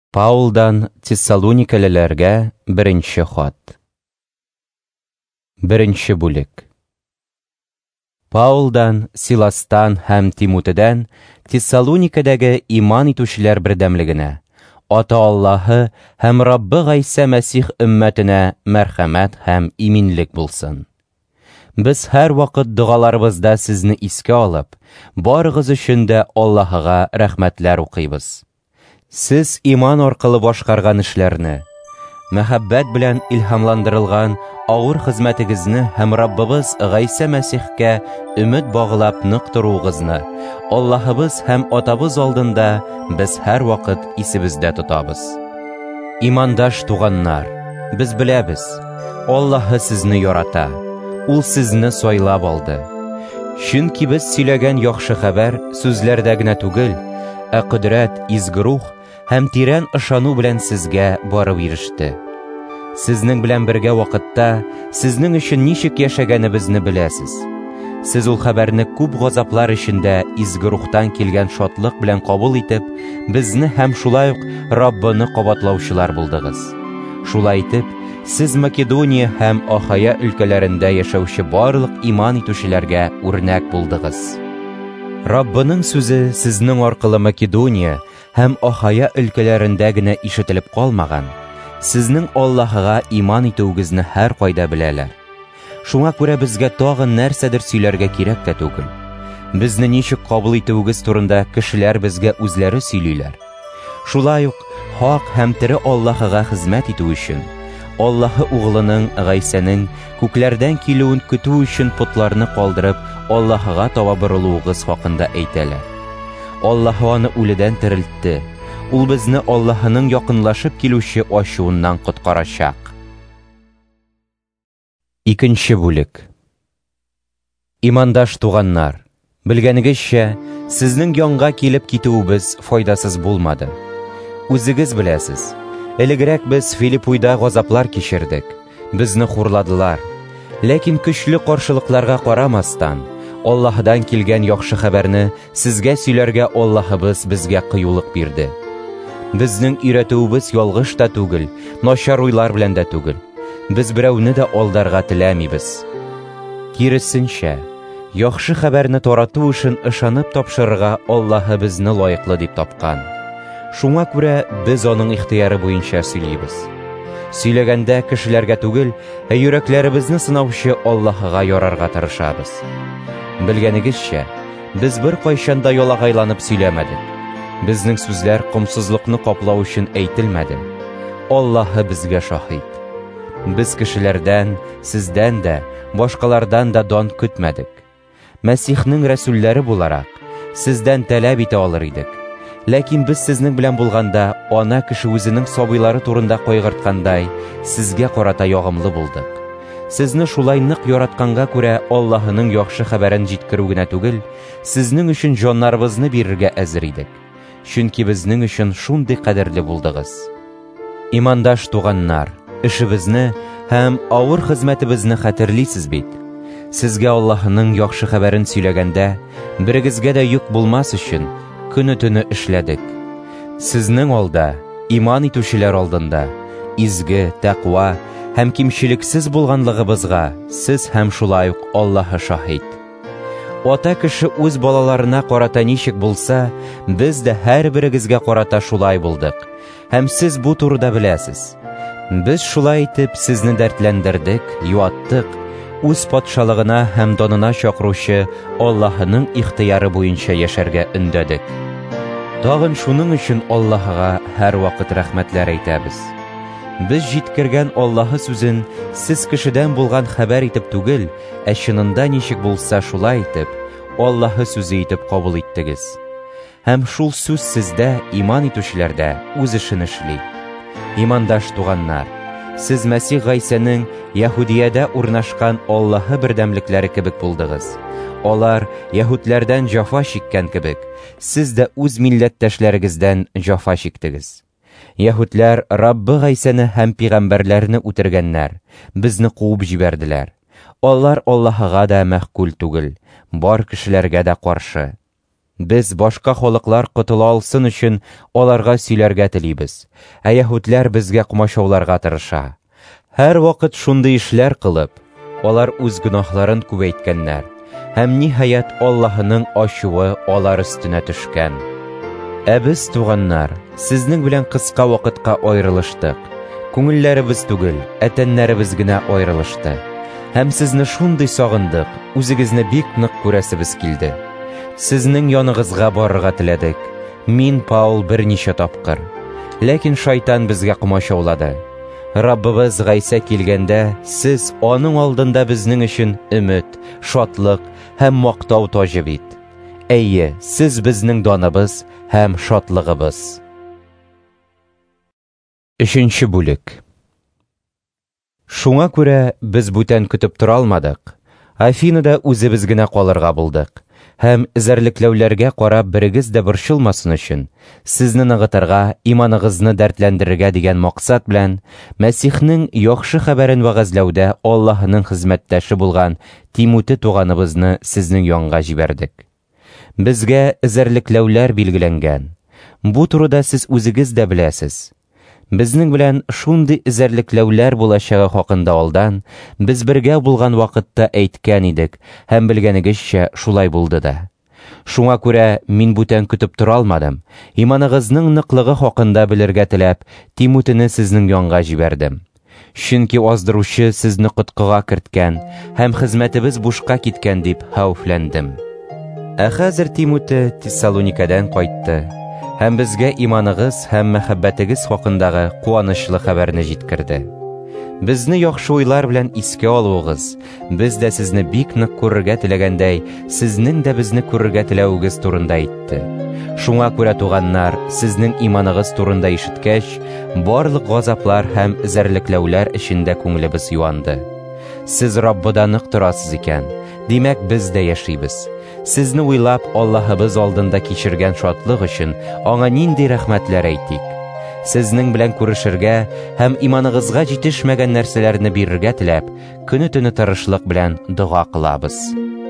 Паулдан Тессалоникалілерге бірінші хат. Бірінші бүлік. Паулдан, Силастан һәм Тимотедән Тессалоникадәге иман итүчеләр бердәмлегенә, Ата Аллаһы һәм Раббы Гайса Мәсих өммәтенә мәрхәмәт һәм иминлек булсын. Без һәр вакыт дугаларыбызда сезне искә алып, барыгыз өчен дә Аллаһыга рәхмәтләр укыйбыз. Сез иман аркылы башкарган эшләрне, мәхәббәт белән илһамландырылган авыр хезмәтегезне һәм Раббыбыз Гайса Мәсихкә өмет баглап нык торуыгызны Аллаһыбыз һәм Атабыз алдында без һәр вакыт исебездә тотабыз. Имандаш туганнар, без беләбез, Аллаһы сезне ярата, ул сезне сайлап алды. Чөнки без сөйләгән яхшы хәбәр сүзләрдә генә түгел, құдрәт, изге рух һәм тирән ышану белән сезгә барып иреште. Сезнең белән бергә вакытта сезнең өчен ничек яшәгәнебезне беләсез. Сез ул хәбәрне күп газаплар эчендә изге рухтан килгән шатлык белән кабул итеп, безне һәм шулай ук Раббыны кабатлаучылар булдыгыз. Шулай итеп, сез Македония һәм Ахая өлкәләрендә яшәүче барлык иман итүчеләргә үрнәк булдыгыз. Раббының сүзе сезнең аркылы Македония һәм Ахая өлкәләрендә генә ишетелеп калмаган, сезнең Аллаһыга иман итүегезне һәр кайда беләләр. Шуңа күрә безгә тагын нәрсәдер сөйләргә кирәк тә түгел. Безне ничек кабул итүегез турында кешеләр безгә үзләре сөйлиләр. Шулай ук хак һәм тере Аллаһыга хезмәт итү өчен, Аллаһы угылының Гайсаның күкләрдән килүен көтү өчен путларны калдырып, Аллаһыга таба борылуыгыз хакында әйтәләр. Аллаһы аны үледән терелтте. Ул безне Аллаһының якынлашып килүче ачуыннан коткарачак. Икенче бүлек. Имандаш туганнар, белгәнегезчә, сезнең янга килеп китүебез файдасыз булмады. Үзегез беләсез, элегрәк без Филиппойда газаплар кичердек, безне хурладылар. Ләкин көчле каршылыкларга карамастан, Аллаһдан килгән яхшы хәбәрне сезгә сөйләргә Аллаһыбыз безгә кыюлык бирде. Безнең өйрәтүебез ялгыш та түгел, начар уйлар белән дә түгел. Без берәүне дә алдарга теләмибез. Киресенчә, яхшы хәбәрне тарату өчен ышанып тапшырырга Аллаһы безне лаеклы дип тапкан. Шуңа күрә без аның ихтыяры буенча сөйлибез. Сөйләгәндә кешеләргә түгел, йөрәкләребезне сынаучы Аллаһыга ярарга тырышабыз. Белгәнегезчә, без бер кайчан да ялагайланып сөйләмәдек. Безнең сүзләр комсызлыкны каплау өчен әйтелмәде. Аллаһы безгә шаһид. Без кешеләрдән, сездән дә, башкалардан да дан көтмәдек. Мәсихнең рәсүлләре буларак, сездән таләп итә алыр идек. Ләкин без сезнең белән булганда, ана кеше үзенең сабыйлары турында кайгырткандай, сезгә карата ягымлы булдык. Сезне шулай нык яратканга күрә Аллаһының яхшы хәбәрен җиткерү генә түгел, сезнең өчен җаннарыбызны бирергә әзер идек. Чөнки безнең өчен шундый кадерле булдыгыз. Имандаш туганнар, эшебезне һәм авыр хезмәтебезне хәтерлисез бит. Сезгә Аллаһының яхшы хәбәрен сөйләгәндә, берегезгә дә юк булмас өчен көне-төне эшләдек. Сезнең алда, иман итүчеләр алдында, изге, тәкъва һәм кимчелексез булганлыгыбызга сез һәм шулай ук Аллаһы шаһид. Ата кеше үз балаларына карата ничек булса, без дә һәр берегезгә карата шулай булдык. Һәм сез бу турыда беләсез. Без шулай итеп сезне дәртләндердек, юаттык, үз патшалыгына һәм данына чакыручы Аллаһының ихтыяры буенча яшәргә өндәдек. Тагын шуның өчен Аллаһыга һәр вакыт рәхмәтләр әйтәбез. Без җиткергән Аллаһы сүзен сез кешедән булган хәбәр итеп түгел, чынында ничек булса шулай итеп, Аллаһы сүзе итеп кабул иттегез. Һәм шул сүз сездә, иман итүчеләрдә, үз эшен эшли. Имандаш туганнар, сез Мәсих Гайсаның Яһудиядә урнашкан Аллаһы бердәмлекләре кебек булдыгыз. Алар яһүдләрдән җафа чиккән кебек, сез дә үз милләттәшләрегездән җафа чиктегез. Яһүдләр Раббы Гайсаны һәм пигамбәрләрне үтергәннәр, безне куып җибәрделәр. Алар Аллаһыга да мәхкүл түгел, бар кешеләргә дә каршы. Без башка халыклар котыла алсын өчен аларга сөйләргә телибез. Яһүдләр безгә кумашауларга тырыша. Һәр вакыт шундый эшләр кылып, алар үз гөнаһларын күбәйткәннәр. Һәм ниһаять Аллаһның ачуы алар өстенә төшкән. Без туганнар, сезнең белән кыска вакытка аерылыштык. Күңелләребез түгел, тәннәребез генә аерылышты. Һәм сезне шундый сагындык, үзегезне бик нык күрәсебез килде. Сезнең яныгызга барырга теләдек. Мин Паул берничә тапкыр. Ләкин шайтан безгә кумашаулады. Раббыбыз Гайса килгәндә, сез аның алдында безнең өчен өмет, шатлык һәм мактау таҗы бит. Әйе, сез безнең даныбыз һәм шатлыгыбыз. 3-нче бүлек. Шуңа күрә без бүтән көтеп тора алмадык. Афинада үзебез генә калырга булдык. Һәм эзәрлекләүләргә карап берегез дә борчылмасын өчен, сезне ныгытырга, иманыгызны дәртләндерергә дигән максат белән Мәсихнең яхшы хәбәрен вәгазьләүдә Аллаһның хезмәттәше булган Тимоти туганыбызны сезнең янга җибәрдек. Безгә эзәрлекләүләр билгеләнгән. Бу турыда сез үзегез дә беләсез. Безнең белән шундый эзәрлекләүләр булачагы хакында алдан без бергә булган вакытта әйткән идек, һәм белгәнегезчә шулай булды да. Шуңа күрә мин бүтән көтеп тора алмадым. Иманыгызның ныклыгы хакында белергә теләп, Тимотине сезнең янга җибәрдем. Чөнки аздыручы сезне коткыга керткән, һәм хезмәтебез бушка киткән дип хәүфләндем. Хәзер Тимоти Тессалоникадан кайтты. Һәм безгә иманыгыз һәм мәхәббәтегез хакындагы куанычлы хәбәрне җиткерде. Безне яхшы уйлар белән искә алуыгыз, без дә сезне бик нык күрергә теләгәндәй, сезнең дә безне күрергә теләүегез турында әйтте. Шуңа күрә туганнар, сезнең иманыгыз турында ишеткәч, барлык газаплар һәм эзәрлекләүләр эчендә күңелебез юанды. Сез Раббыда нык торасыз икән, димәк без дә яшибез. Сезне уйлап Аллаһыбыз алдында кичергән шатлык өчен аңа нинди рәхмәтләр әйтик. Сезнең белән күрешергә һәм иманыгызга җитешмәгән нәрсәләрне бирергә теләп, көне-төне тырышлык белән дуга кылабыз.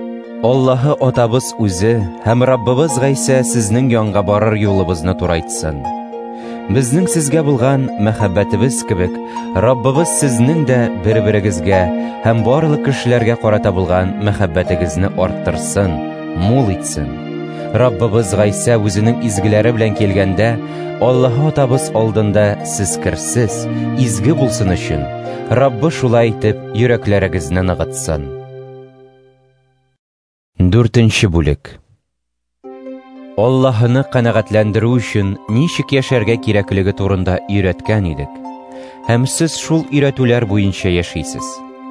Аллаһы атабыз үзе һәм Раббыбыз Гайса сезнең янга барыр юлыбызны турайтсын. Безнең сезгә булган мәхәббәтебез кебек, Раббыбыз сезнең дә бер-берегезгә һәм барлык кешеләргә карата булган мәхәббәтегезне арттырсын, мул итсен. Раббыбыз Гайса үзенең изгеләре белән килгәндә, Аллаһ атабыз алдында сез керсез, изге булсын өчен, Раббы шулай итеп йөрәкләрегезне ныгытсын. 4-нче бүлек. Аллаһны канәгатьләндерү өчен ничек яшәргә кирәклеге турында өйрәткән идек. Һәм сез шул өйрәтүләр буенча яшисез.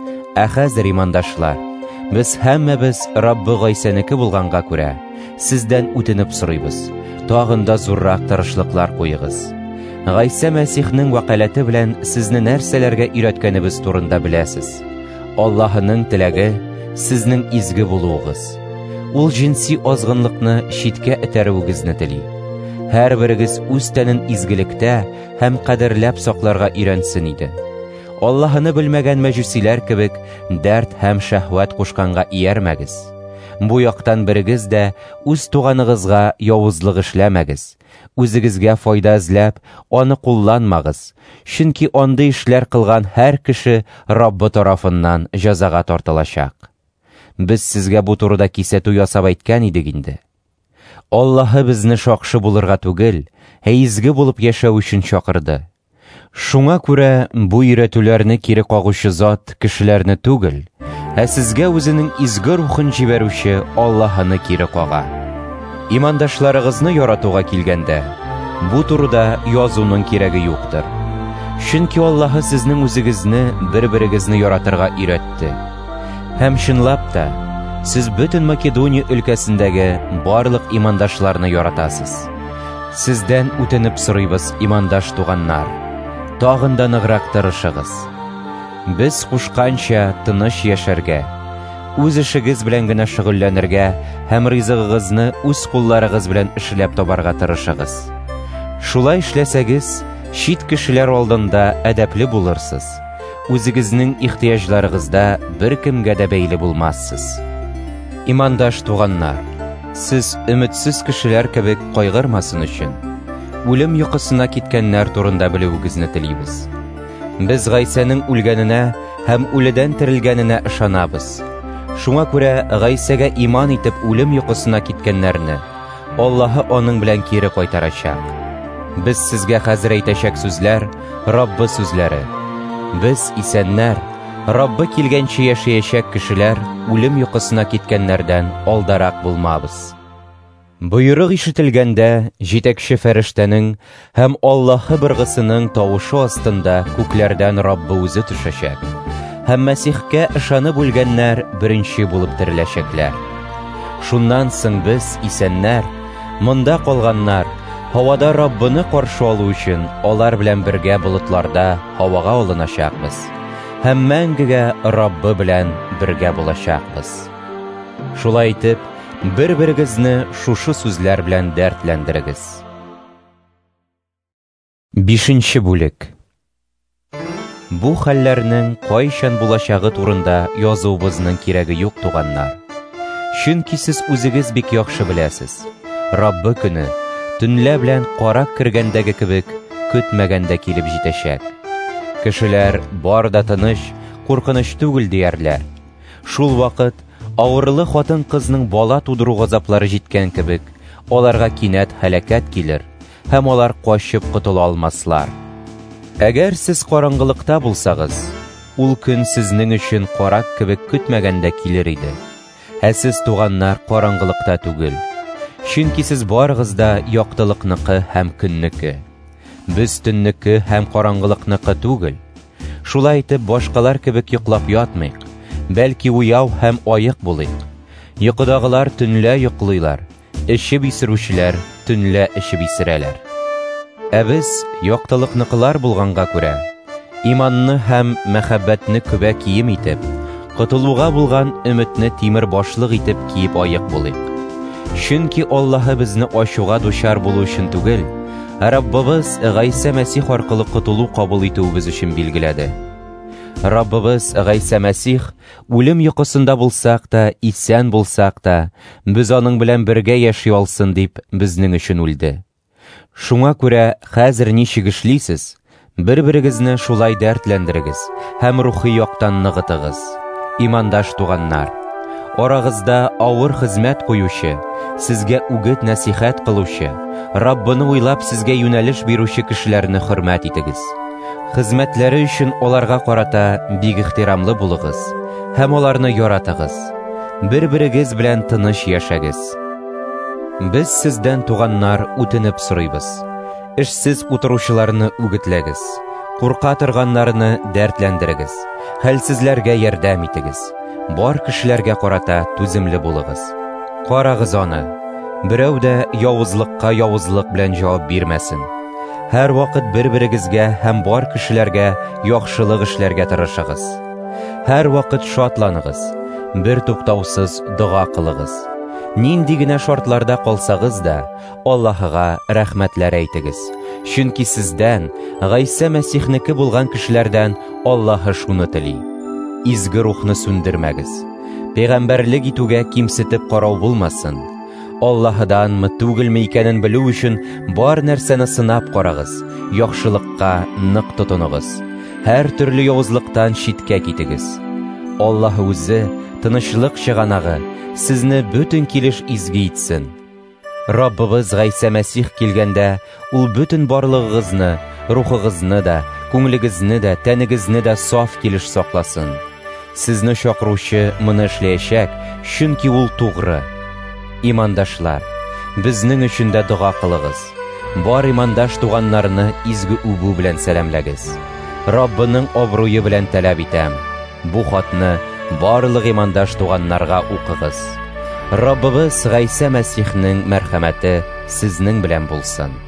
Хәзер имандашлар, без һәммәбез Раббы Гайсаныкы булганга күрә, сездән үтенеп сорыйбыз. Тагын да зуррак тырышлыклар куегыз. Гайса Мәсихнең вакаләте белән сезне нәрсәләргә өйрәткәнебез турында беләсез. Аллаһның теләге сезнең изге булуыгыз. Ул җинси азгынлыкны читкә этәрүегезне тели. Һәр берегез үз тәнен изгелектә һәм кадерләп сакларга өйрәнсен иде. Аллаһны белмәгән мәҗүсиләр кебек дәрт һәм шәһвәт кушканга иярмәгез. Бу яктан берегез дә үз туганыгызга явызлык эшләмәгез. Үзегезгә файда эзләп, аны кулланмагыз. Чөнки андый эшләр кылган һәр кеше Раббы тарафыннан җәзага тартылачак. Без сезгә бу турыда кисәтү ясап әйткән идек инде. Аллаһы безне шакшы булырга түгел, изге булып яшәү өчен чакырды. Шуңа күрә бу өйрәтүләрне кире кагучы зат кешеләрне түгел, сезгә үзенең изге рухын җибәрүче Аллаһны кире кага. Имандашларыгызны яратуга килгәндә, бу турыда язуның кирәге юктыр. Чөнки Аллаһы сезнең үзегезне бер-берегезне яратырга өйрәтте. Һәм чынлап та, сез бөтен Македония өлкәсендәге барлык имандашларны яратасыз. Сездән үтенеп сорыйбыз, имандаш туганнар, тагын да ныграк тырышыгыз. Без кушканча тыныч яшәргә, үз эшегез белән генә шөгыльләнергә һәм ризыгыгызны үз кулларыгыз белән эшләп табарга тырышыгыз. Шулай эшләсәгез, чит кешеләр алдында әдәпле булырсыз. Үзегезнең ихтыяҗларыгызда бер кемгә дә бәйле булмассыз. Имандаш туганнар, сез өметсез кешеләр кебек кайгырмасын өчен, үлем йокысына киткәннәр турында белүегезне телибез. Без Гайсаның үлгәненә һәм үледән терелгәненә ышанабыз. Шуңа күрә Гайсәгә иман итеп үлем йокысына киткәннәрне Аллаһы аның белән кире кайтарачак. Без сезгә хәзер әйтәчәк сүзләр Раббы сүзләре. Без исәннәр, Раббы килгәнче яшәячәк кешеләр үлем йокысына киткәннәрдән алдарак булмабыз. Боерык ишетелгәндә җитәкче фәрештәнең һәм Аллаһы быргысының тавышы астында күкләрдән Раббы үзе төшәчәк. Һәм Мәсихкә ышанып үлгәннәр беренче булып тереләчәкләр. Шуннан соң без исәннәр, монда калганнар, һавада Раббыны каршы алу өчен алар белән бергә болытларда һавага алыначакбыз. Һәм мәңгегә Раббы белән бергә булачакбыз. Шулай итеп, бер-берегезне шушы сүзләр белән дәртләндерегез. 5-нче бүлек. Бу хәлләрнең кайчан булачагы турында язуыбызның кирәге юк, туганнар. Чөнки сез үзегез бик яхшы беләсез. Раббы көне төнлә белән карак кергәндәге кебек көтмәгәндә килеп җитәчәк. Кешеләр бар да тыныч, куркыныч түгел диярләр. Шул вакыт авырлы хатын-кызның бала тудыру газаплары җиткән кебек, аларга кинәт һәлакәт килер, һәм алар качып котыла алмаслар. Әгәр сез караңгылыкта булсагыз, ул көн сезнең өчен карак кебек көтмәгәндә килер иде. Ә сез, туганнар, караңгылыкта түгел. Чөнки сез барыгыз да яктылыкныкы һәм көннеке. Без төннеке һәм караңгылыкныкы түгел. Шулай итеп, башкалар кебек йоклап ятмыйк, бәлки уяу һәм аек булыйк. Йокыдагылар төнлә йоклыйлар, эчеп исерүчеләр төнлә эчеп исерәләр. Ә без яктылыкныкылар булганга күрә, иманны һәм мәхәббәтне күбә кием итеп, котылуга булган өметне тимер башлык итеп киеп аек булыйк. Чөнки Аллаһы безне ачуга дучар булу өчен түгел, Раббыбыз Гайса Мәсих аркылы котылу кабул итүебез өчен билгеләде. Раббыбыз Гайса Мәсих үлем йокысында булсак та, исән булсак та, без аның белән бергә яши алсын дип безнең өчен үлде. Шуңа күрә хәзер ничек эшлисез, бер-берегезне шулай дәртләндерегез һәм рухи яктан ныгытыгыз. Имандаш туганнар, арагызда авыр хезмәт куючы, сезгә үгет насихат кылучы, Раббыны уйлап сезгә юнәлеш бирүче кешеләрне хөрмәт итегез. Хезмәтләре өчен аларга карата бик ихтирамлы булыгыз һәм аларны яратыгыз. Бер-берегез белән тыныч яшәгез. Без сездән, туганнар, үтенеп сорыйбыз. Эшсез утыручыларны үгетләгез, курка торганнарны дәртләндерегез, хәлсезләргә ярдәм итегез. Бар кешеләргә карата түземле булыгыз. Карагыз аны, берәү дә явызлыкка явызлык белән җавап бирмәсен. Һәр вакыт бер-берегезгә һәм бар кешеләргә яхшылык эшләргә тырышыгыз. Һәр вакыт шатланыгыз, бер туктаусыз дуга кылыгыз. Нинди генә шартларда калсагыз да, Аллаһыга рәхмәтләр әйтегез. Чөнки сездән, Гайса Мәсихнеке булган кешеләрдән Аллаһы шуны тели. Изге рухны сүндермәгез. Пәйгамбәрлек итүгә кимсетеп карау булмасын. Аллаһыданмы түгелме икәнен белү өчен бар нәрсәне сынап карагыз, яхшылыкка нык тотыныгыз. Һәр төрле явызлыктан читкә китегез. Аллаһы үзе, тынычлык чыганагы, сезне бөтен килеш изге итсен. Раббыбыз Гайса Мәсих килгәндә, ул бөтен барлыгыгызны, рухыгызны да, күңелегезне дә, тәнегезне дә саф килеш сакласын. Сезне чакыручы моны эшләячәк, чөнки ул тугры. Имандашлар, безнең өчен дә дуга кылыгыз. Бар имандаш туганнарны изге үбү белән сәламләгез. Раббының абруе белән таләп итәм. Бу хатны барлык имандаш туганнарга укыгыз. Раббыбыз Гайса Мәсихнең мәрхәмәте сезнең белән булсын.